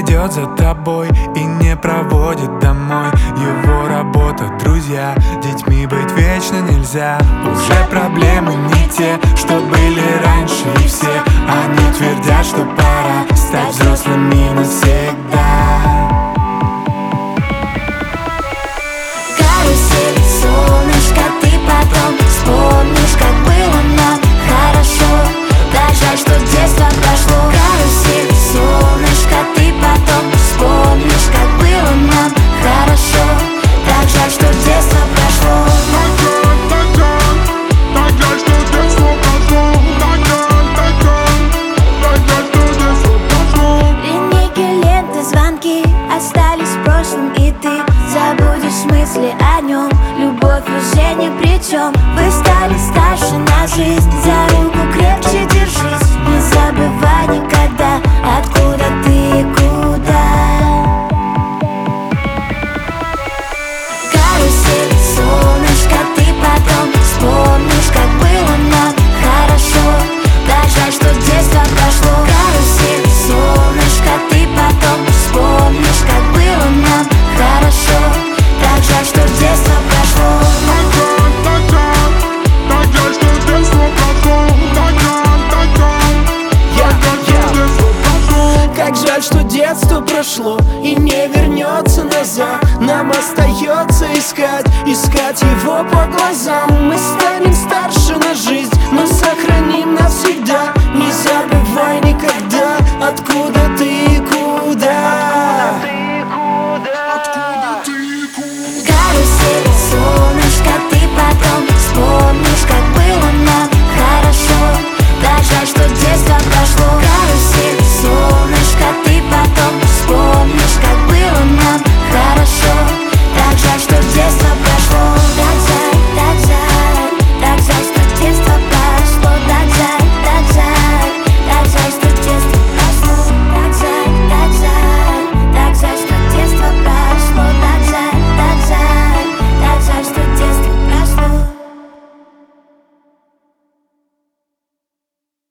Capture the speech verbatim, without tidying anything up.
идет за тобой и не проводит домой. Его работа, друзья, детьми быть вечно нельзя. Уже проблемы не те, что были раньше, и все они твердят, что пора стать взрослыми навсегда. Карусель, солнышко, ты потом вспомнишь, как было нам хорошо. Так жаль, что детство прошло. Карусель, солнышко, ты потом вспомнишь, как было нам хорошо. Так жаль, что детство прошло. Так жаль, так жаль, что детство прошло. Так жаль, так жаль, так жаль, что детство прошло. Линейки, ленты, звонки остались в прошлом, и ты забудешь мысли о нем. Любовь уже ни при чем. Вы стали старше на жизнь. За руку крепче держись. Не забывай никогда, откуда ты и куда. Карусель, солнышко, ты потом вспомнишь, как было нам хорошо. Так жаль, что детство прошло. Карусель, солнышко, ты потом вспомнишь, как было нам хорошо. Так жаль, что детство прошло. Так жаль, так жаль, так жаль, что детство прошло. Так жаль, так жаль, так жаль, что детство прошло. Как жаль, что детство прошло и не вернется назад. Нам остается искать, искать его по глазам. Мы станем старше на жизнь, но сохраним навсегда. Не забывай никогда, откуда